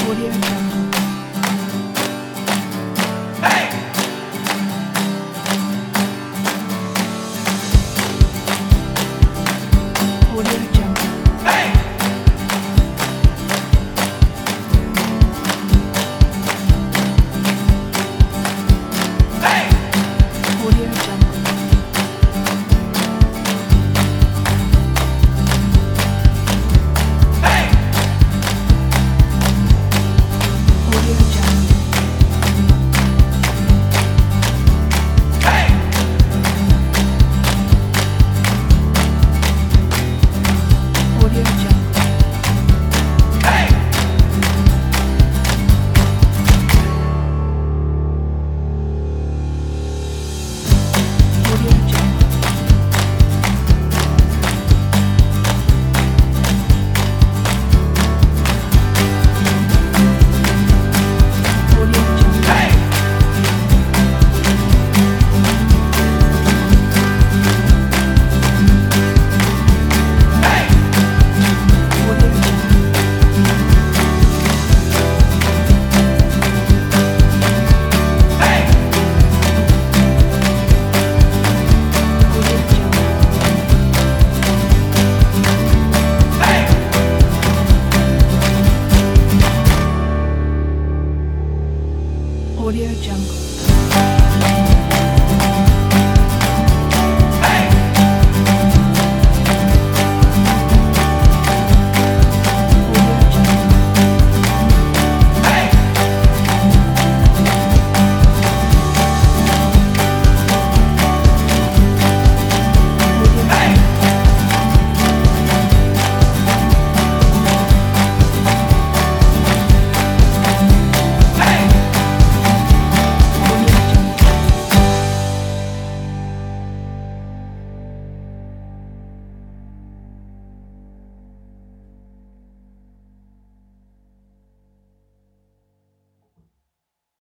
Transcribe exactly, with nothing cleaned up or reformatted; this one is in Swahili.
Audio Jungle. Hey! Audio Jungle. Hey! Hey! Audio Jungle. Hey! Audio Jungle. Hey! Audio Jungle. Hey! Audio Jungle. Audio Jungle. Hey! Hey! Audio Jungle. Hey! Audio Jungle. Hey! Audio Jungle.